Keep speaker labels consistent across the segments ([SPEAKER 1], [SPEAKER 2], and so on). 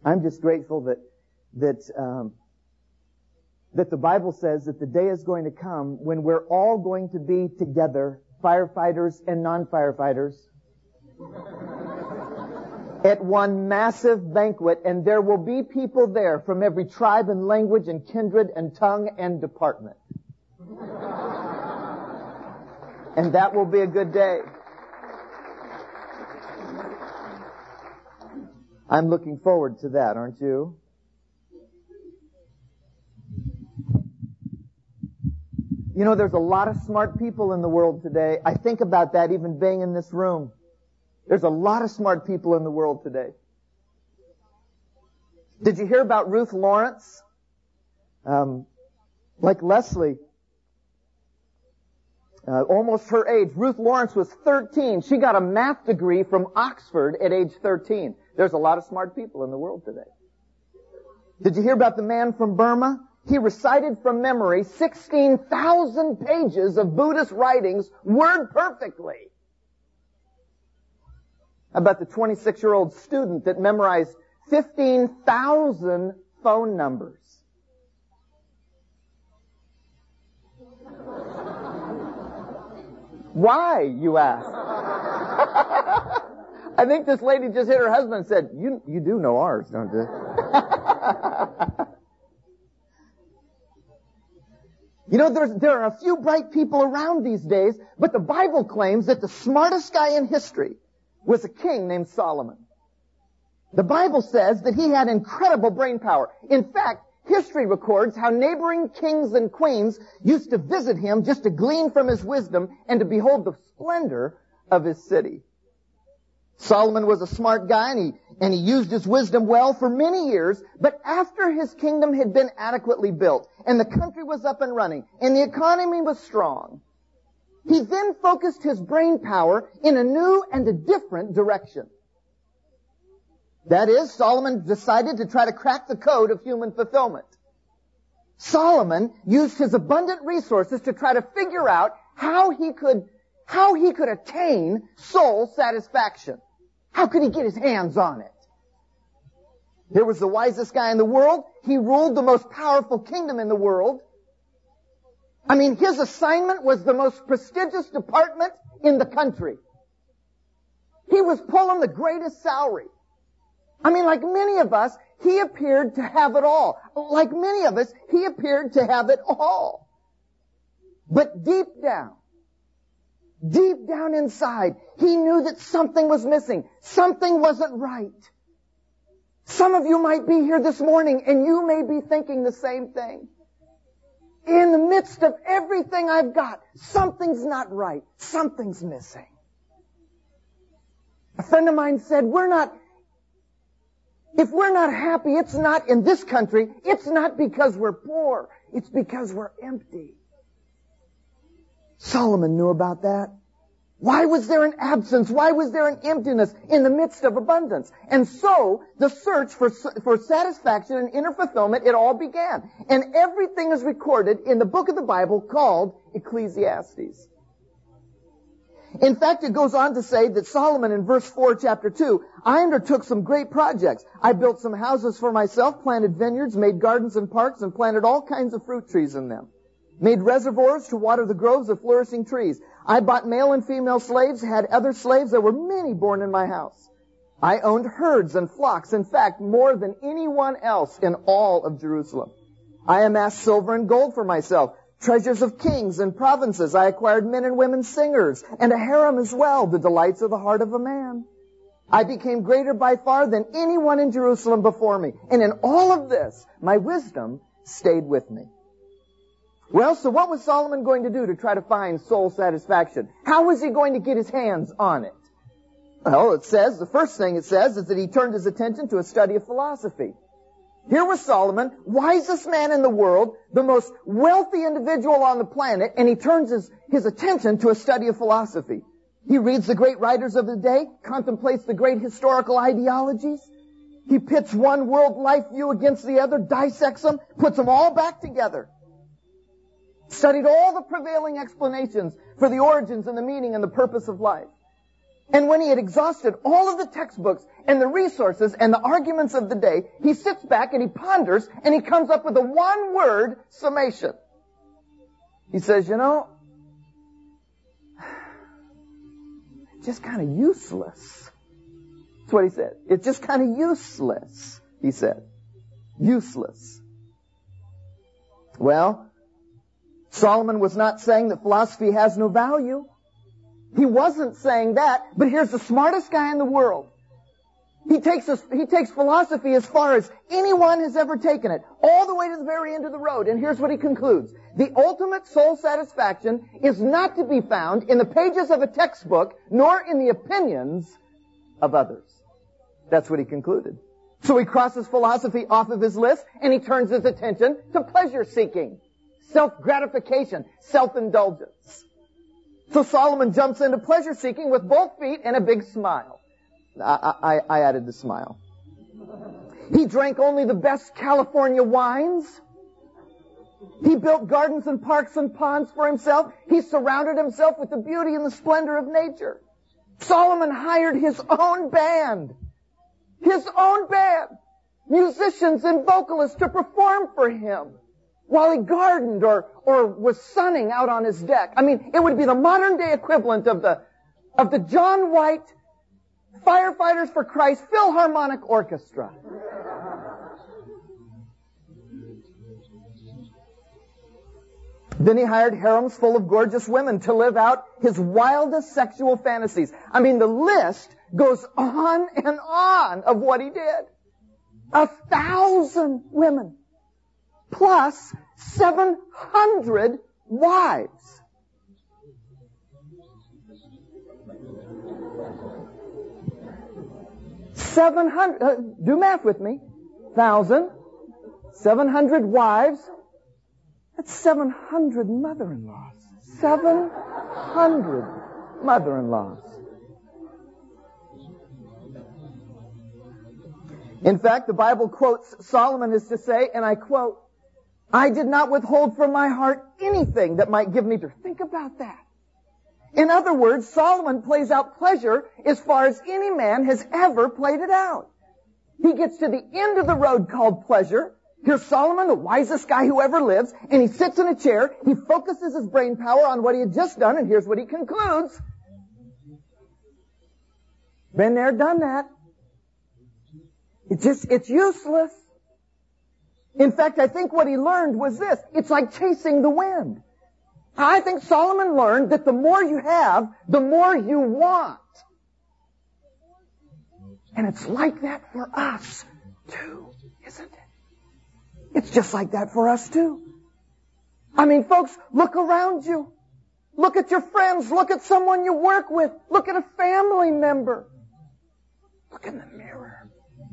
[SPEAKER 1] I'm just grateful that the Bible says that the day is going to come when we're all going to be together, firefighters and non-firefighters, at one massive banquet, and there will be people there from every tribe and language and kindred and tongue and department. And that will be a good day. I'm looking forward to that, aren't you? You know, there's a lot of smart people in the world today. I think about that even being in this room. There's a lot of smart people in the world today. Did you hear about Ruth Lawrence? Like Leslie. Almost her age. Ruth Lawrence was 13. She got a math degree from Oxford at age 13. There's a lot of smart people in the world today. Did you hear about the man from Burma? He recited from memory 16,000 pages of Buddhist writings, word perfectly. How about the 26-year-old student that memorized 15,000 phone numbers? Why, you ask? I think this lady just hit her husband and said, you do know ours, don't you? You know, there are a few bright people around these days, but the Bible claims that the smartest guy in history was a king named Solomon. The Bible says that he had incredible brain power. In fact, history records how neighboring kings and queens used to visit him just to glean from his wisdom and to behold the splendor of his city. Solomon was a smart guy and he used his wisdom well for many years, but after his kingdom had been adequately built and the country was up and running and the economy was strong, he then focused his brain power in a new and a different direction. That is, Solomon decided to try to crack the code of human fulfillment. Solomon used his abundant resources to try to figure out how he could attain soul satisfaction. How could he get his hands on it? Here was the wisest guy in the world. He ruled the most powerful kingdom in the world. I mean, his assignment was the most prestigious department in the country. He was pulling the greatest salary. I mean, like many of us, he appeared to have it all. Like many of us, he appeared to have it all. But deep down inside, he knew that something was missing. Something wasn't right. Some of you might be here this morning and you may be thinking the same thing. In the midst of everything I've got, something's not right. Something's missing. A friend of mine said, if we're not happy, it's not in this country, it's not because we're poor. It's because we're empty. Solomon knew about that. Why was there an absence? Why was there an emptiness in the midst of abundance? And so, the search for satisfaction and inner fulfillment, it all began. And everything is recorded in the book of the Bible called Ecclesiastes. In fact, it goes on to say that Solomon in verse 4, chapter 2, I undertook some great projects. I built some houses for myself, planted vineyards, made gardens and parks, and planted all kinds of fruit trees in them. Made reservoirs to water the groves of flourishing trees. I bought male and female slaves, had other slaves. There were many born in my house. I owned herds and flocks, in fact, more than anyone else in all of Jerusalem. I amassed silver and gold for myself, treasures of kings and provinces. I acquired men and women singers, and a harem as well, the delights of the heart of a man. I became greater by far than anyone in Jerusalem before me. And in all of this, my wisdom stayed with me. Well, so what was Solomon going to do to try to find soul satisfaction? How was he going to get his hands on it? Well, the first thing it says is that he turned his attention to a study of philosophy. Here was Solomon, wisest man in the world, the most wealthy individual on the planet, and he turns his attention to a study of philosophy. He reads the great writers of the day, contemplates the great historical ideologies. He pits one world life view against the other, dissects them, puts them all back together. Studied all the prevailing explanations for the origins and the meaning and the purpose of life. And when he had exhausted all of the textbooks and the resources and the arguments of the day, he sits back and he ponders and he comes up with a one-word summation. He says, just kind of useless. That's what he said. It's just kind of useless, he said. Useless. Well, Solomon was not saying that philosophy has no value. He wasn't saying that, but here's the smartest guy in the world. He takes philosophy as far as anyone has ever taken it, all the way to the very end of the road. And here's what he concludes. The ultimate soul satisfaction is not to be found in the pages of a textbook, nor in the opinions of others. That's what he concluded. So he crosses philosophy off of his list, and he turns his attention to pleasure-seeking, self-gratification, self-indulgence. So Solomon jumps into pleasure-seeking with both feet and a big smile. I added the smile. He drank only the best California wines. He built gardens and parks and ponds for himself. He surrounded himself with the beauty and the splendor of nature. Solomon hired his own band. His own band. Musicians and vocalists to perform for him while he gardened or was sunning out on his deck. I mean, it would be the modern day equivalent of the John White Firefighters for Christ Philharmonic Orchestra. Then he hired harems full of gorgeous women to live out his wildest sexual fantasies. I mean, the list goes on and on of what he did. 1,000 women plus 700 wives. 700, do math with me. 1,000, 700 wives. That's 700 mother-in-laws. 700 mother-in-laws. In fact, the Bible quotes Solomon as to say, and I quote, I did not withhold from my heart anything that might give me pleasure. Think about that. In other words, Solomon plays out pleasure as far as any man has ever played it out. He gets to the end of the road called pleasure. Here's Solomon, the wisest guy who ever lives, and he sits in a chair, he focuses his brain power on what he had just done, and here's what he concludes. Been there, done that. It's useless. In fact, I think what he learned was this. It's like chasing the wind. I think Solomon learned that the more you have, the more you want. And it's like that for us, too, isn't it? It's just like that for us, too. I mean, folks, look around you. Look at your friends. Look at someone you work with. Look at a family member. Look in the mirror.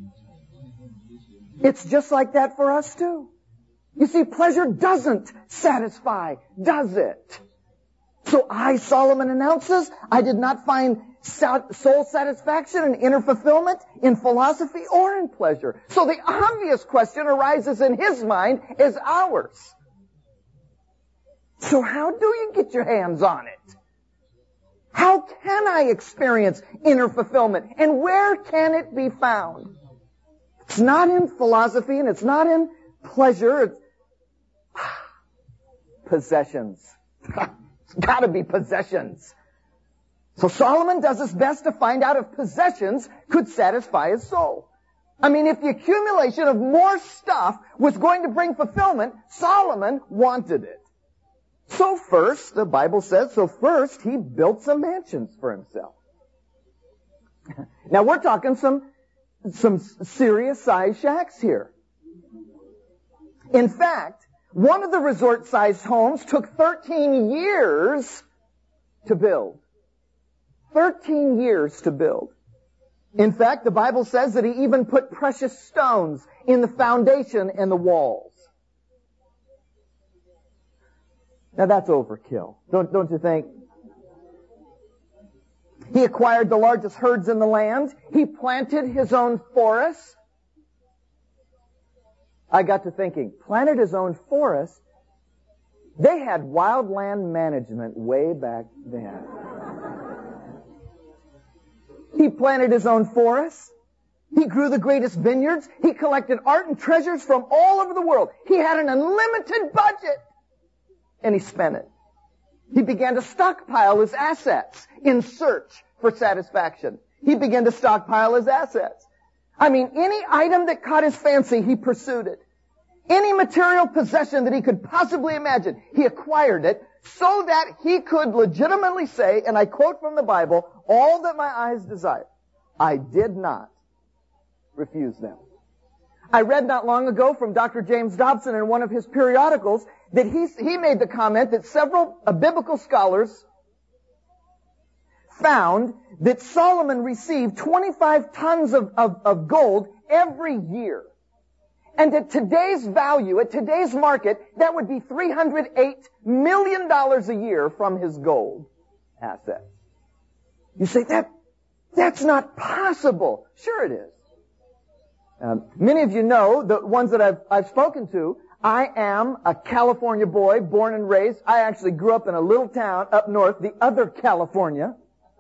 [SPEAKER 1] It's just like that for us, too. You see, pleasure doesn't satisfy, does it? So Solomon announces, I did not find soul satisfaction and inner fulfillment in philosophy or in pleasure. So the obvious question arises in his mind as ours. So how do you get your hands on it? How can I experience inner fulfillment? And where can it be found? It's not in philosophy and it's not in pleasure. It's possessions. It's got to be possessions. So Solomon does his best to find out if possessions could satisfy his soul. I mean, if the accumulation of more stuff was going to bring fulfillment, Solomon wanted it. So first, the Bible says, he built some mansions for himself. Now we're talking some serious sized shacks here. In fact, one of the resort-sized homes took 13 years to build. 13 years to build. In fact, the Bible says that he even put precious stones in the foundation and the walls. Now that's overkill, don't you think? He acquired the largest herds in the land. He planted his own forests. I got to thinking, planted his own forest. They had wildland management way back then. He planted his own forests. He grew the greatest vineyards. He collected art and treasures from all over the world. He had an unlimited budget. And he spent it. He began to stockpile his assets in search for satisfaction. He began to stockpile his assets. I mean, any item that caught his fancy, he pursued it. Any material possession that he could possibly imagine, he acquired it so that he could legitimately say, and I quote from the Bible, all that my eyes desire, I did not refuse them. I read not long ago from Dr. James Dobson in one of his periodicals that he made the comment that several biblical scholars found that Solomon received 25 tons of gold every year. And at today's value, at today's market, that would be $308 million a year from his gold assets. You say, that's not possible. Sure it is. Many of you know, the ones that I've spoken to, I am a California boy, born and raised. I actually grew up in a little town up north, the other California.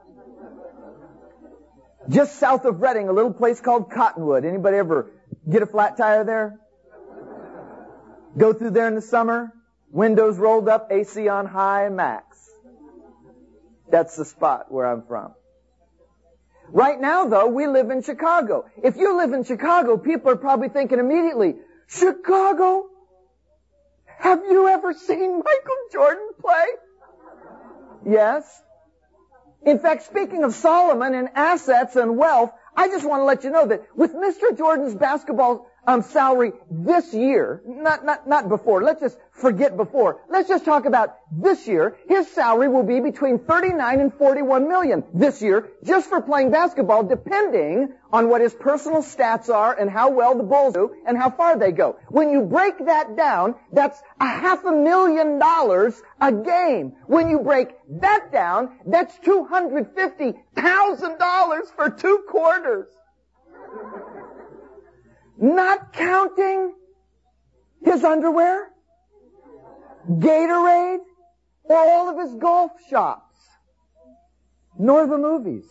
[SPEAKER 1] Just south of Redding, a little place called Cottonwood. Anybody ever get a flat tire there? Go through there in the summer, windows rolled up, AC on high, max. That's the spot where I'm from. Right now, though, we live in Chicago. If you live in Chicago, people are probably thinking immediately, Chicago? Have you ever seen Michael Jordan play? Yes. In fact, speaking of Solomon and assets and wealth, I just want to let you know that with Mr. Jordan's basketball salary this year, not before, let's just forget before. Let's just talk about this year. His salary will be between 39 and 41 million this year just for playing basketball, depending on what his personal stats are and how well the Bulls do and how far they go. When you break that down, that's $500,000 a game. When you break that down, that's $250,000 for 2 quarters. Not counting his underwear, Gatorade, or all of his golf shops, nor the movies.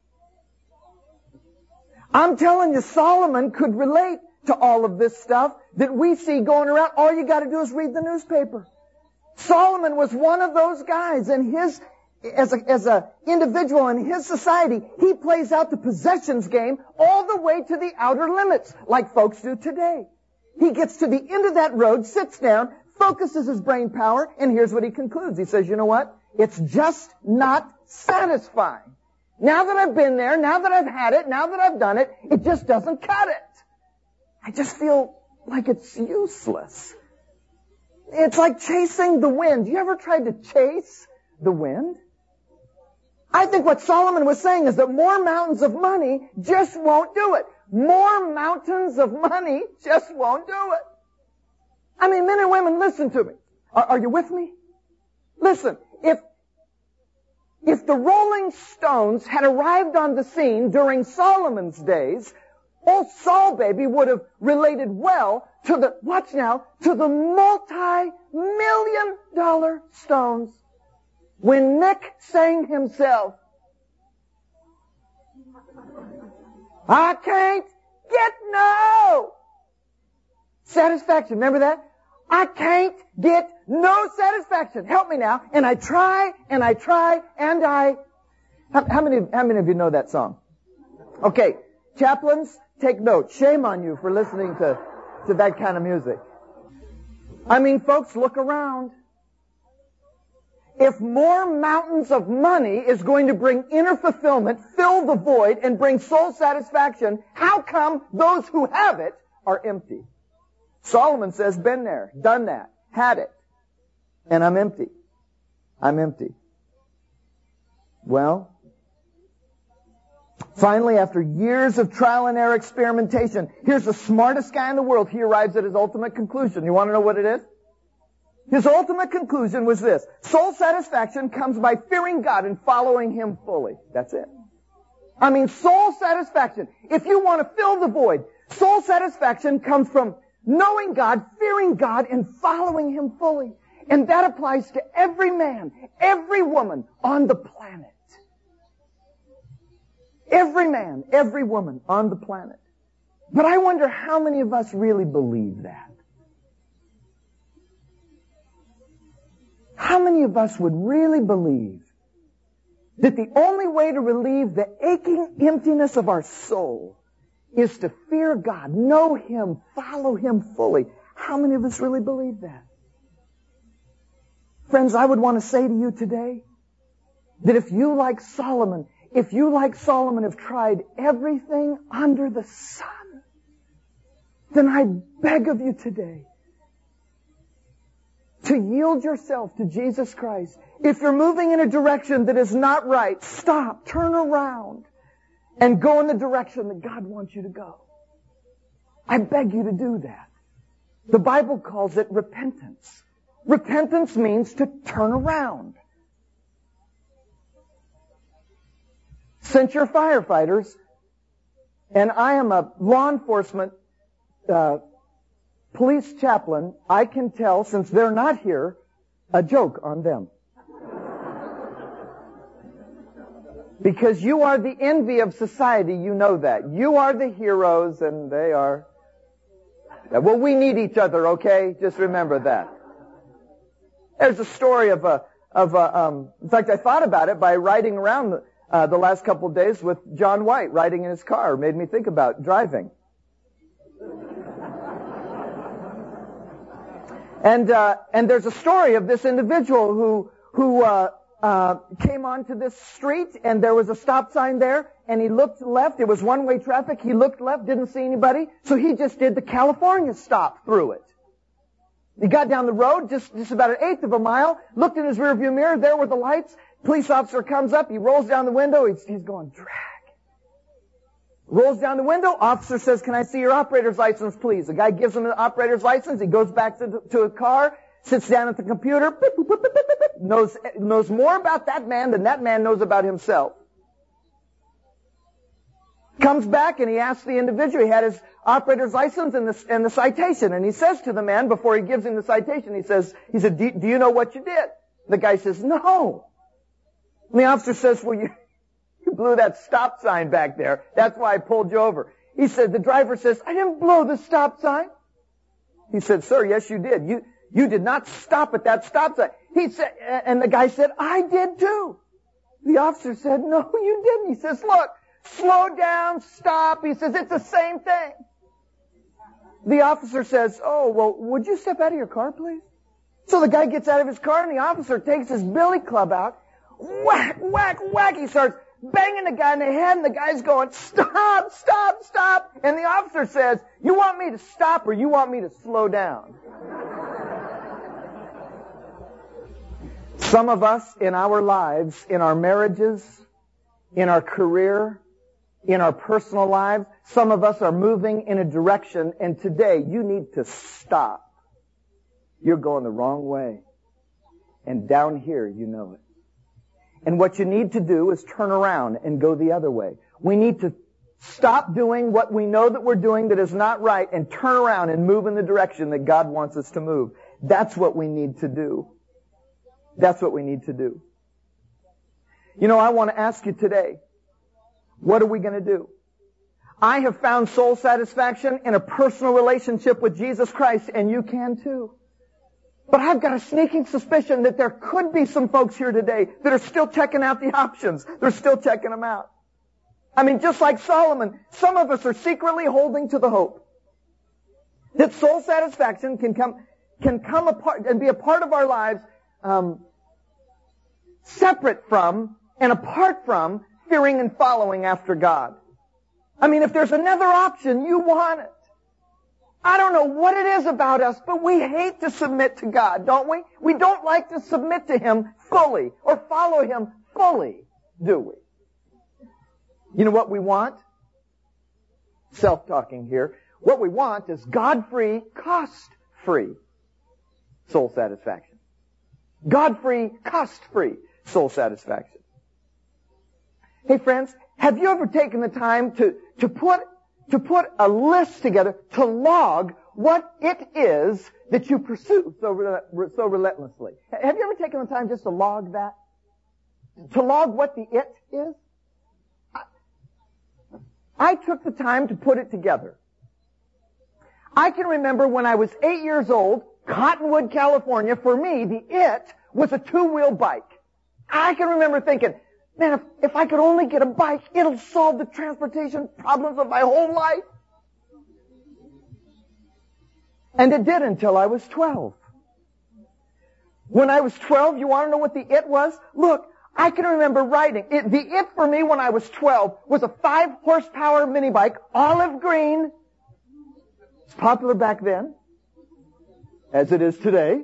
[SPEAKER 1] I'm telling you, Solomon could relate to all of this stuff that we see going around. All you got to do is read the newspaper. Solomon was one of those guys, and as a individual in his society, he plays out the possessions game all the way to the outer limits, like folks do today. He gets to the end of that road, sits down, focuses his brain power, and here's what he concludes. He says, you know what? It's just not satisfying. Now that I've been there, now that I've had it, now that I've done it, it just doesn't cut it. I just feel like it's useless. It's like chasing the wind. You ever tried to chase the wind? I think what Solomon was saying is that more mountains of money just won't do it. More mountains of money just won't do it. I mean, men and women, listen to me. Are you with me? Listen, if the Rolling Stones had arrived on the scene during Solomon's days, old Saul baby would have related well to the multi-million-dollar Stones. When Nick sang himself, I can't get no satisfaction. Remember that? I can't get no satisfaction. Help me now. And I try, and I try, and I... How many of you know that song? Okay. Chaplains, take note. Shame on you for listening to that kind of music. I mean, folks, look around. If more mountains of money is going to bring inner fulfillment, fill the void, and bring soul satisfaction, how come those who have it are empty? Solomon says, been there, done that, had it, and I'm empty. I'm empty. Well, finally, after years of trial and error experimentation, here's the smartest guy in the world. He arrives at his ultimate conclusion. You want to know what it is? His ultimate conclusion was this: soul satisfaction comes by fearing God and following Him fully. That's it. I mean, soul satisfaction. If you want to fill the void, soul satisfaction comes from knowing God, fearing God, and following Him fully. And that applies to every man, every woman on the planet. Every man, every woman on the planet. But I wonder how many of us really believe that. How many of us would really believe that the only way to relieve the aching emptiness of our soul is to fear God, know Him, follow Him fully? How many of us really believe that? Friends, I would want to say to you today that if you, like Solomon, have tried everything under the sun, then I beg of you today to yield yourself to Jesus Christ. If you're moving in a direction that is not right, stop, turn around, and go in the direction that God wants you to go. I beg you to do that. The Bible calls it repentance. Repentance means to turn around. Since you're firefighters, and I am a law enforcement police chaplain, I can tell, since they're not here, a joke on them. Because you are the envy of society, you know that. You are the heroes and they are... Well, we need each other, okay? Just remember that. There's a story in fact, I thought about it by riding around the last couple of days with John White, riding in his car. It made me think about driving. And there's a story of this individual who came onto this street, and there was a stop sign there, and he looked left. It was one-way traffic. He looked left, didn't see anybody, so he just did the California stop through it. He got down the road, just about an eighth of a mile, looked in his rearview mirror, there were the lights. Police officer comes up, he rolls down the window, he's going, drag. Rolls down the window, officer says, "Can I see your operator's license, please?" The guy gives him the operator's license, he goes back to a car, sits down at the computer, beep, beep, beep, beep, beep, beep, knows more about that man than that man knows about himself. Comes back and he asks the individual, he had his operator's license and the citation, and he says to the man before he gives him the citation, he said, do you know what you did? The guy says, "No." And the officer says, "Well, you blew that stop sign back there. That's why I pulled you over." He said, the driver says, "I didn't blow the stop sign." He said, "Sir, yes you did. You did not stop at that stop sign." He said, and the guy said, "I did too." The officer said, "No, you didn't." He says, "Look, slow down, stop." He says, "It's the same thing." The officer says, "Oh, well, would you step out of your car, please?" So the guy gets out of his car and the officer takes his billy club out. Whack, whack, whack. He starts banging the guy in the head, and the guy's going, "Stop, stop, stop." And the officer says, "You want me to stop or you want me to slow down?" Some of us in our lives, in our marriages, in our career, in our personal lives, some of us are moving in a direction, and today you need to stop. You're going the wrong way. And down here, you know it. And what you need to do is turn around and go the other way. We need to stop doing what we know that we're doing that is not right and turn around and move in the direction that God wants us to move. That's what we need to do. That's what we need to do. You know, I want to ask you today, what are we going to do? I have found soul satisfaction in a personal relationship with Jesus Christ, and you can too. But I've got a sneaking suspicion that there could be some folks here today that are still checking out the options. They're still checking them out. I mean, just like Solomon, some of us are secretly holding to the hope that soul satisfaction can come apart and be a part of our lives, separate from and apart from fearing and following after God. I mean, if there's another option, you want it. I don't know what it is about us, but we hate to submit to God, don't we? We don't like to submit to Him fully or follow Him fully, do we? You know what we want? Self-talking here. What we want is God-free, cost-free soul satisfaction. God-free, cost-free soul satisfaction. Hey friends, have you ever taken the time to put a list together, to log what it is that you pursue so relentlessly? Have you ever taken the time just to log that? To log what the it is? I took the time to put it together. I can remember when I was 8 years old, Cottonwood, California, for me, the it was a two-wheel bike. I can remember thinking, man, if I could only get a bike, it'll solve the transportation problems of my whole life. And it did until I was 12. When I was 12, you want to know what the it was? Look, I can remember riding. The it for me when I was 12 was a 5-horsepower mini bike, olive green. It's popular back then, as it is today.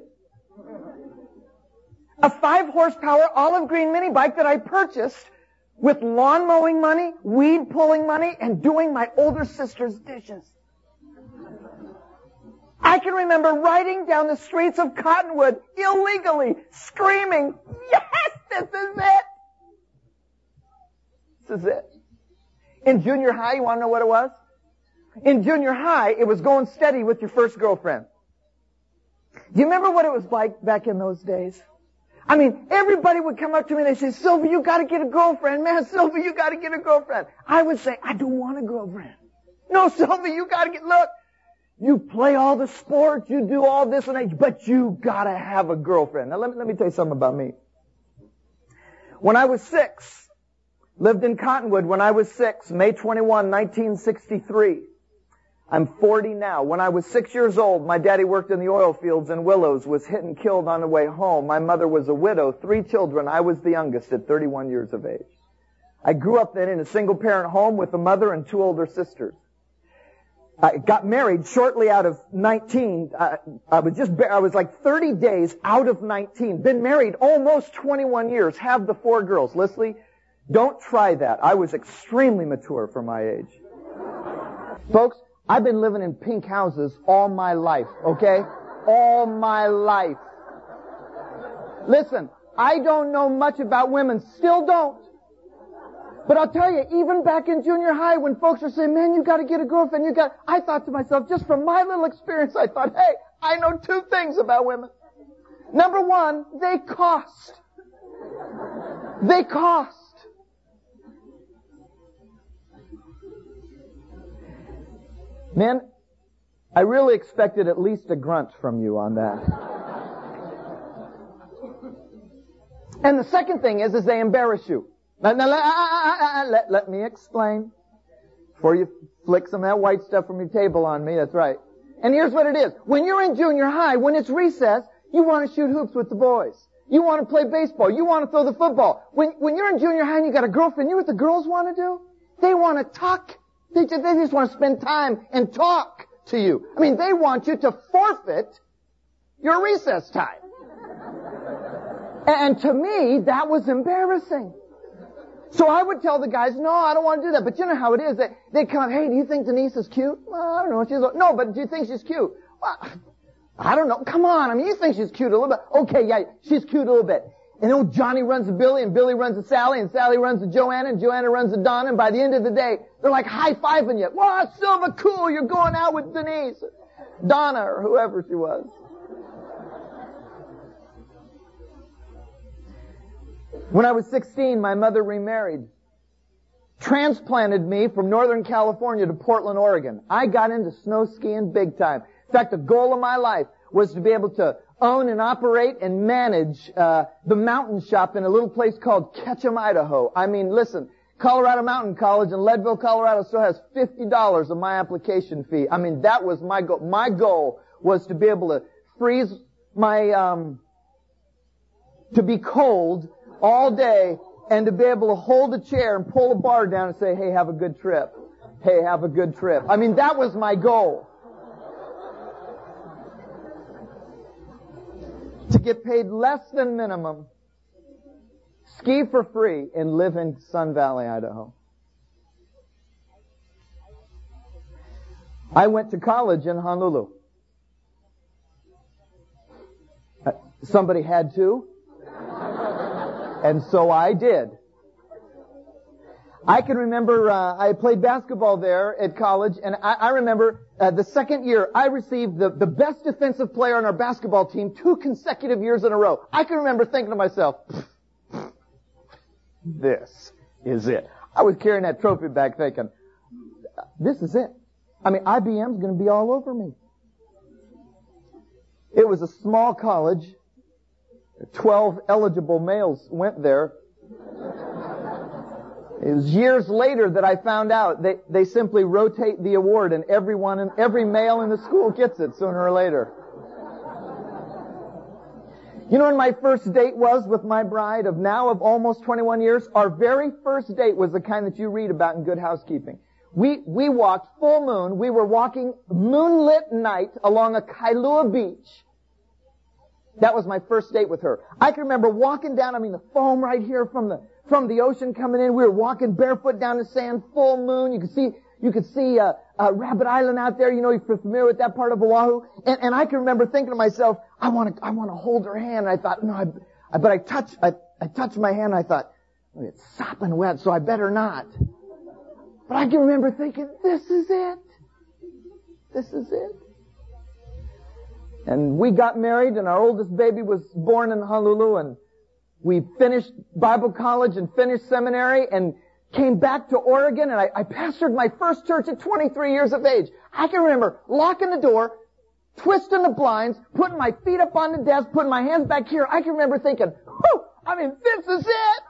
[SPEAKER 1] A 5-horsepower olive green mini bike that I purchased with lawn mowing money, weed pulling money, and doing my older sister's dishes. I can remember riding down the streets of Cottonwood illegally, screaming, yes, this is it! This is it. In junior high, you want to know what it was? In junior high, it was going steady with your first girlfriend. Do you remember what it was like back in those days? I mean, everybody would come up to me and they'd say, Sylvia, you gotta get a girlfriend. Man, Sylvia, you gotta get a girlfriend. I would say, I don't want a girlfriend. No, Sylvia, you gotta look, you play all the sports, you do all this and that, but you gotta have a girlfriend. Now let me tell you something about me. When I was 6, lived in Cottonwood when I was 6, May 21, 1963. I'm 40 now. When I was 6 years old, my daddy worked in the oil fields in Willows, was hit and killed on the way home. My mother was a widow, 3 children. I was the youngest at 31 years of age. I grew up then in a single-parent home with a mother and 2 older sisters. I got married shortly out of 19. I was like 30 days out of 19. Been married almost 21 years. Have the 4 girls. Leslie, don't try that. I was extremely mature for my age. Folks, I've been living in pink houses all my life, okay? All my life. Listen, I don't know much about women. Still don't. But I'll tell you, even back in junior high when folks were saying, man, you gotta get a girlfriend, I thought to myself, just from my little experience, I thought, hey, I know 2 things about women. Number 1, they cost. They cost. Men, I really expected at least a grunt from you on that. And the second thing is they embarrass you. Now let me explain. Before you flick some of that white stuff from your table on me, that's right. And here's what it is. When you're in junior high, when it's recess, you want to shoot hoops with the boys. You want to play baseball. You want to throw the football. When you're in junior high and you got a girlfriend, you know what the girls want to do? They want to talk. They just want to spend time and talk to you. I mean, they want you to forfeit your recess time. And to me, that was embarrassing. So I would tell the guys, no, I don't want to do that. But you know how it is. They come, hey, do you think Denise is cute? Well, I don't know. No, but do you think she's cute? Well, I don't know. Come on. I mean, you think she's cute a little bit. Okay, yeah, she's cute a little bit. And old Johnny runs to Billy, and Billy runs to Sally, and Sally runs to Joanna, and Joanna runs to Donna, and by the end of the day, they're like high-fiving you. Wow, Silva, cool, you're going out with Denise. Donna, or whoever she was. When I was 16, my mother remarried. Transplanted me from Northern California to Portland, Oregon. I got into snow skiing big time. In fact, the goal of my life was to be able to own and operate and manage the mountain shop in a little place called Ketchum, Idaho. I mean, listen, Colorado Mountain College in Leadville, Colorado still has $50 of my application fee. I mean, that was my goal. My goal was to be able to freeze my, to be cold all day and to be able to hold a chair and pull a bar down and say, hey, have a good trip. Hey, have a good trip. I mean, that was my goal. To get paid less than minimum, ski for free, and live in Sun Valley, Idaho. I went to college in Honolulu. Somebody had to, and so I did. I can remember I played basketball there at college, and I remember the second year I received the best defensive player on our basketball team 2 consecutive years in a row. I can remember thinking to myself, this is it. I was carrying that trophy back thinking, this is it. I mean, IBM's going to be all over me. It was a small college. 12 eligible males went there. It was years later that I found out they simply rotate the award and every male in the school gets it sooner or later. You know when my first date was with my bride of almost 21 years? Our very first date was the kind that you read about in Good Housekeeping. We walked full moon. We were walking moonlit night along a Kailua beach. That was my first date with her. I can remember walking down, the foam right here from the ocean coming in. We were walking barefoot down the sand, full moon. You could see Rabbit Island out there. You know, you're familiar with that part of Oahu. And I can remember thinking to myself, I want to hold her hand. And I thought, no, but I touched my hand. And I thought, it's sopping wet, so I better not. But I can remember thinking, this is it. This is it. And we got married, and our oldest baby was born in Honolulu, and we finished Bible college and finished seminary and came back to Oregon, and I pastored my first church at 23 years of age. I can remember locking the door, twisting the blinds, putting my feet up on the desk, putting my hands back here. I can remember thinking, this is it!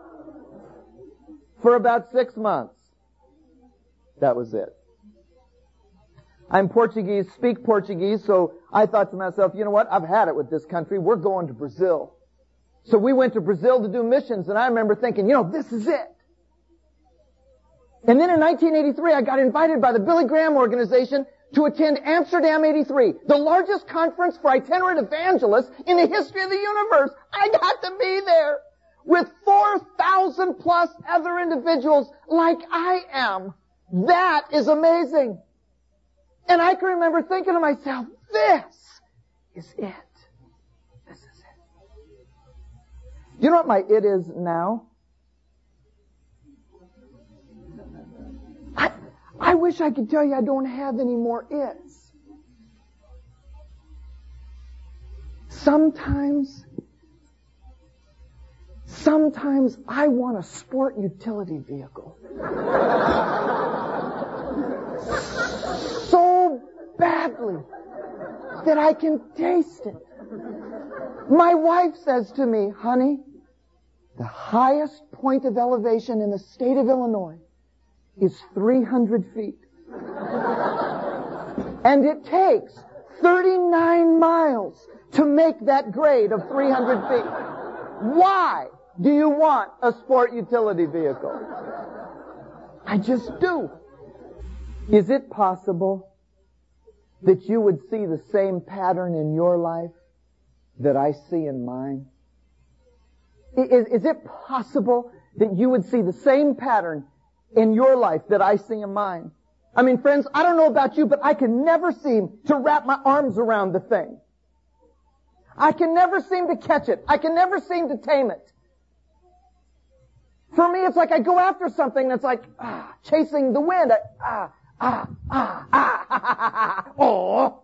[SPEAKER 1] For about 6 months. That was it. I'm Portuguese, speak Portuguese, so I thought to myself, you know what? I've had it with this country. We're going to Brazil. So we went to Brazil to do missions, and I remember thinking, this is it. And then in 1983, I got invited by the Billy Graham organization to attend Amsterdam 83, the largest conference for itinerant evangelists in the history of the universe. I got to be there with 4,000 plus other individuals like I am. That is amazing. And I can remember thinking to myself, this is it. This is it. You know what my it is now? I wish I could tell you I don't have any more it's. Sometimes I want a sport utility vehicle. So badly that I can taste it. My wife says to me, honey, the highest point of elevation in the state of Illinois is 300 feet. And it takes 39 miles to make that grade of 300 feet. Why do you want a sport utility vehicle? I just do. Is it possible that you would see the same pattern in your life that I see in mine? Is it possible that you would see the same pattern in your life that I see in mine? Friends, I don't know about you, but I can never seem to wrap my arms around the thing. I can never seem to catch it. I can never seem to tame it. For me, it's like I go after something that's like, chasing the wind. Oh.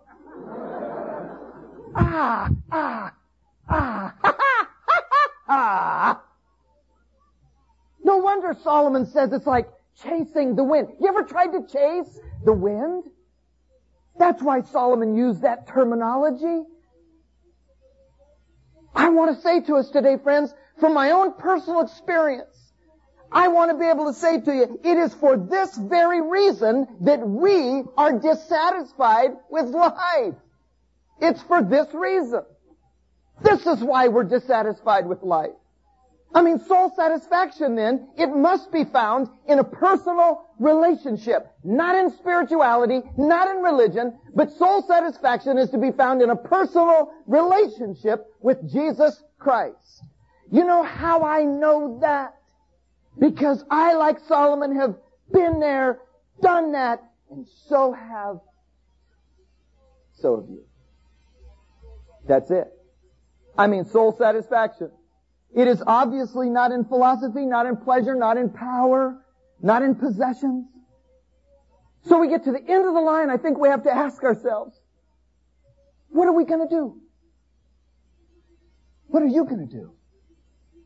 [SPEAKER 1] No wonder Solomon says it's like chasing the wind. You ever tried to chase the wind? That's why Solomon used that terminology. I want to say to us today, friends, from my own personal experience, I want to be able to say to you, it is for this very reason that we are dissatisfied with life. It's for this reason. This is why we're dissatisfied with life. Soul satisfaction then, it must be found in a personal relationship. Not in spirituality, not in religion, but soul satisfaction is to be found in a personal relationship with Jesus Christ. You know how I know that? Because I, like Solomon, have been there, done that, and so have you. That's it. Soul satisfaction. It is obviously not in philosophy, not in pleasure, not in power, not in possessions. So we get to the end of the line, I think we have to ask ourselves, what are we going to do? What are you going to do?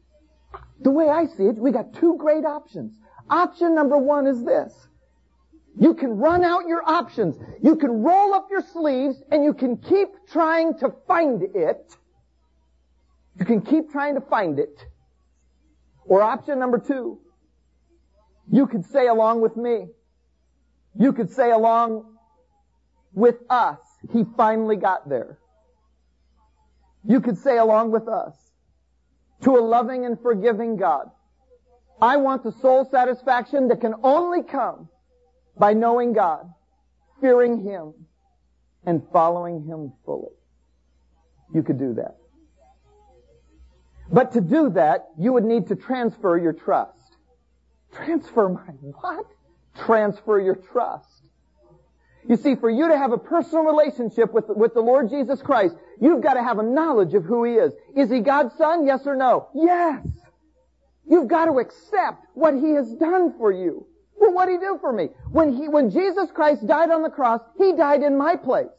[SPEAKER 1] The way I see it, we got two great options. Option number one is this. You can run out your options. You can roll up your sleeves and you can keep trying to find it. You can keep trying to find it. Or option number 2, you could say along with me. You could say along with us, he finally got there. You could say along with us, to a loving and forgiving God, I want the soul satisfaction that can only come by knowing God, fearing Him, and following Him fully. You could do that. But to do that, you would need to transfer your trust. Transfer my what? Transfer your trust. You see, for you to have a personal relationship with the Lord Jesus Christ, you've got to have a knowledge of who He is. Is He God's Son? Yes or no? Yes. You've got to accept what He has done for you. Well, what did He do for me? When Jesus Christ died on the cross, He died in my place.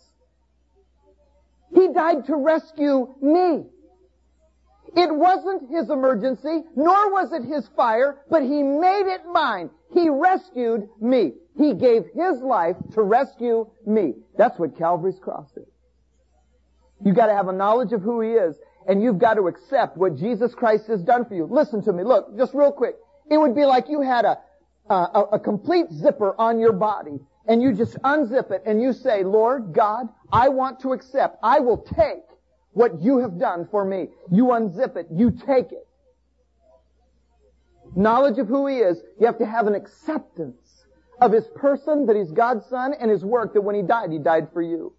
[SPEAKER 1] He died to rescue me. It wasn't His emergency, nor was it His fire, but He made it mine. He rescued me. He gave His life to rescue me. That's what Calvary's cross is. You've got to have a knowledge of who He is, and you've got to accept what Jesus Christ has done for you. Listen to me. Look, just real quick. It would be like you had a complete zipper on your body, and you just unzip it, and you say, Lord God, I want to accept. I will take what you have done for me. You unzip it. You take it. Knowledge of who He is. You have to have an acceptance of His person, that He's God's Son, and His work, that when He died for you.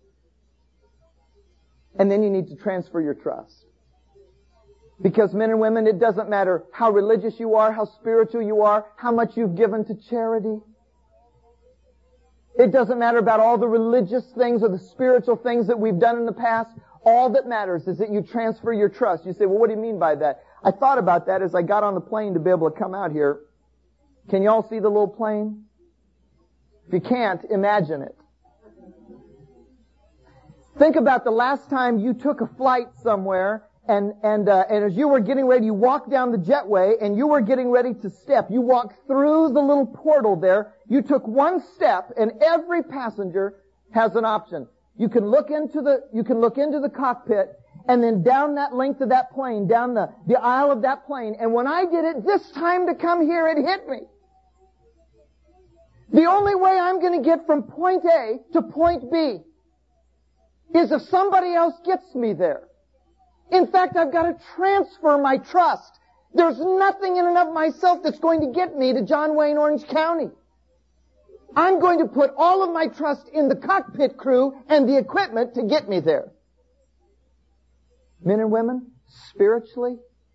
[SPEAKER 1] And then you need to transfer your trust. Because men and women, it doesn't matter how religious you are, how spiritual you are, how much you've given to charity. It doesn't matter about all the religious things or the spiritual things that we've done in the past. All that matters is that you transfer your trust. You say, well, what do you mean by that? I thought about that as I got on the plane to be able to come out here. Can you all see the little plane? If you can't, imagine it. Think about the last time you took a flight somewhere and as you were getting ready, you walked down the jetway and you were getting ready to step. You walked through the little portal there. You took one step, and every passenger has an option. You can look into the cockpit, and then down that length of that plane, down the aisle of that plane. And when I did it this time to come here, it hit me. The only way I'm going to get from point A to point B is if somebody else gets me there. In fact, I've got to transfer my trust. There's nothing in and of myself that's going to get me to John Wayne, Orange County. I'm going to put all of my trust in the cockpit crew and the equipment to get me there. Men and women, spiritually,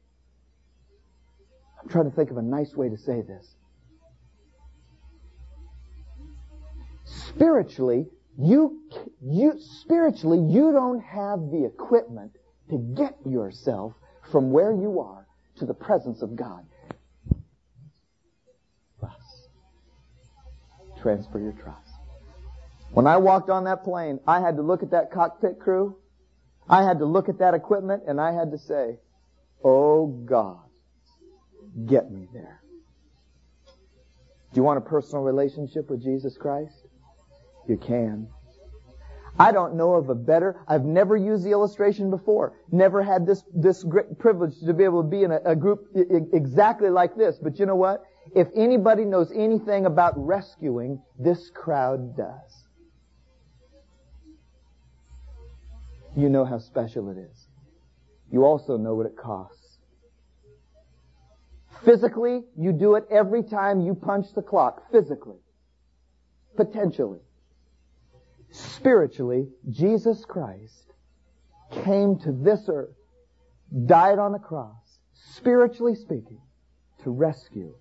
[SPEAKER 1] I'm trying to think of a nice way to say this. Spiritually, you don't have the equipment to get yourself from where you are to the presence of God. Transfer your trust. When I walked on that plane, I had to look at that cockpit crew. I had to look at that equipment, and I had to say, oh God, get me there. Do you want a personal relationship with Jesus Christ? You can. I don't know of a better, I've never used the illustration before, never had this great privilege to be able to be in a group exactly like this, but you know what? If anybody knows anything about rescuing, this crowd does. You know how special it is. You also know what it costs. Physically, you do it every time you punch the clock. Physically. Potentially. Spiritually, Jesus Christ came to this earth, died on the cross, spiritually speaking, to rescue.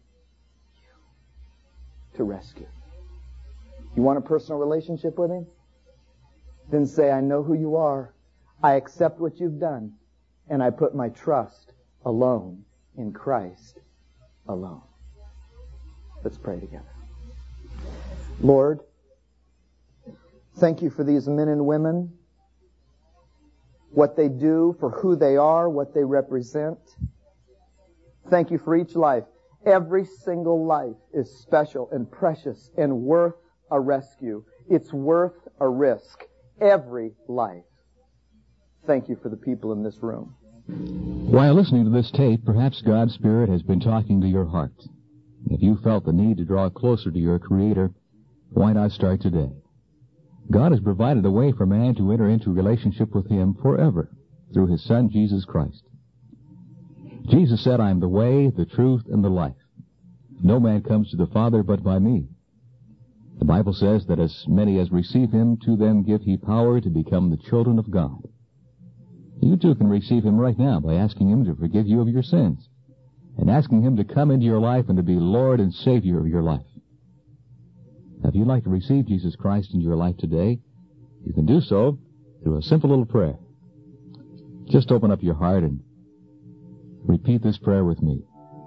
[SPEAKER 1] To rescue. You want a personal relationship with Him? Then say, I know who you are. I accept what you've done. And I put my trust alone in Christ alone. Let's pray together. Lord, thank you for these men and women, what they do, for who they are, what they represent. Thank you for each life. Every single life is special and precious and worth a rescue. It's worth a risk. Every life. Thank you for the people in this room.
[SPEAKER 2] While listening to this tape, perhaps God's Spirit has been talking to your heart. If you felt the need to draw closer to your Creator, why not start today? God has provided a way for man to enter into relationship with Him forever through His Son, Jesus Christ. Jesus said, I am the way, the truth, and the life. No man comes to the Father but by me. The Bible says that as many as receive Him, to them give He power to become the children of God. You too can receive Him right now by asking Him to forgive you of your sins and asking Him to come into your life and to be Lord and Savior of your life. Now, if you'd like to receive Jesus Christ into your life today, you can do so through a simple little prayer. Just open up your heart and repeat this prayer with me.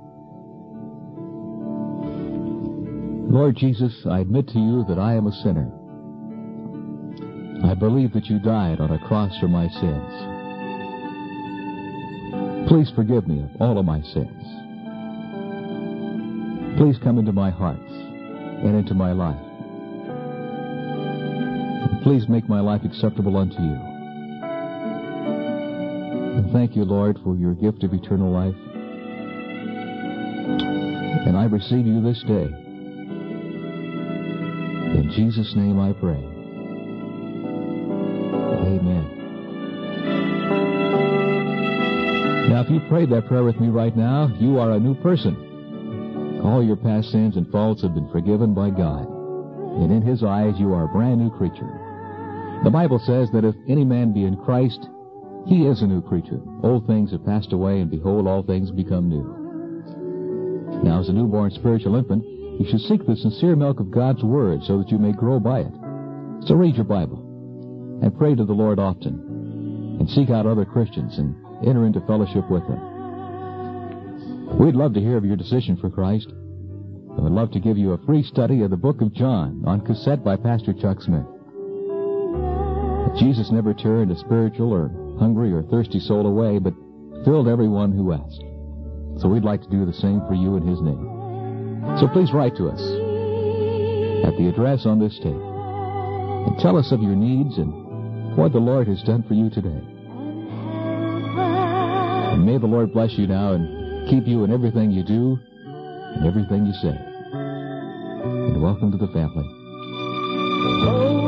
[SPEAKER 2] Lord Jesus, I admit to you that I am a sinner. I believe that you died on a cross for my sins. Please forgive me of all of my sins. Please come into my heart and into my life. And please make my life acceptable unto you. And thank you, Lord, for your gift of eternal life. And I receive you this day. In Jesus' name I pray. Amen. Now, if you prayed that prayer with me right now, you are a new person. All your past sins and faults have been forgiven by God. And in His eyes, you are a brand new creature. The Bible says that if any man be in Christ, he is a new creature. Old things have passed away, and behold, all things become new. Now, as a newborn spiritual infant, you should seek the sincere milk of God's Word so that you may grow by it. So read your Bible and pray to the Lord often and seek out other Christians and enter into fellowship with them. We'd love to hear of your decision for Christ. I would love to give you a free study of the book of John on cassette by Pastor Chuck Smith. Jesus never turned a spiritual or hungry or thirsty soul away, but filled everyone who asked. So we'd like to do the same for you in His name. So please write to us at the address on this tape and tell us of your needs and what the Lord has done for you today. And may the Lord bless you now and keep you in everything you do and everything you say. And welcome to the family.